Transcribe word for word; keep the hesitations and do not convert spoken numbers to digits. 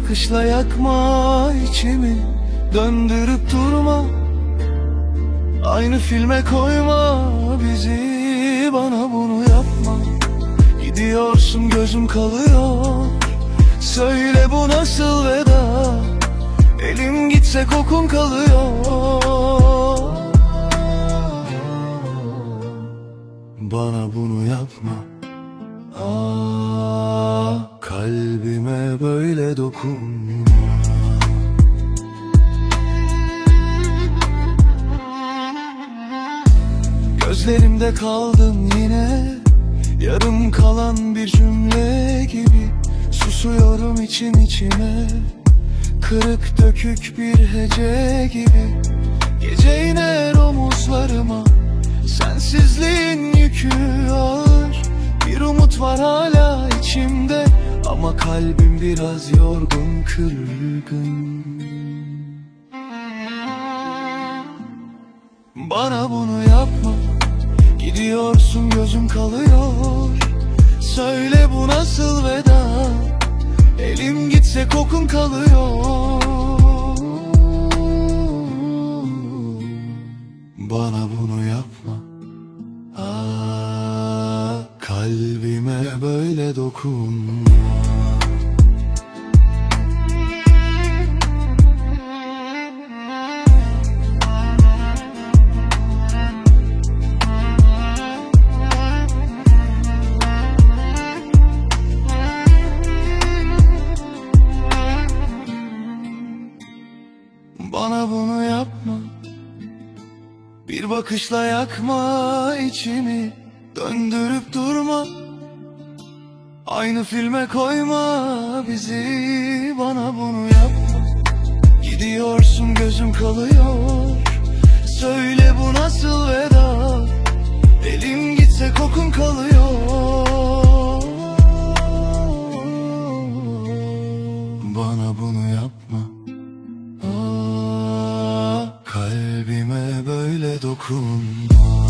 bakışla yakma içimi, döndürüp durma, aynı filme koyma bizi, bana bunu yapma. Gidiyorsun gözüm kalıyor, söyle bu nasıl veda, elim gitse kokun kalıyor. Bana bunu yapma. Aa, kalbime böyle dokunma. Gözlerimde kaldın yine, yarım kalan bir cümle gibi. Susuyorum için içime, kırık dökük bir hece gibi. Gece iner omuzlarıma, sensizliğin yükü ağır. Bir umut var hala içimde, ama kalbim biraz yorgun, kırgın. Bana bunu yapma. Gidiyorsun gözüm kalıyor, söyle bu nasıl veda, elim gitse kokun kalıyor. Bana bunu yapma. Aa, kalbime böyle dokunma. Bana bunu yapma. Bir bakışla yakma içimi, döndürüp durma, aynı filme koyma bizi, bana bunu yapma. Gidiyorsun gözüm kalıyor, söyle bu nasıl veda, elim gitse kokun kalıyor. Bana bunu yapma. Aa, kalbime böyle dokunma.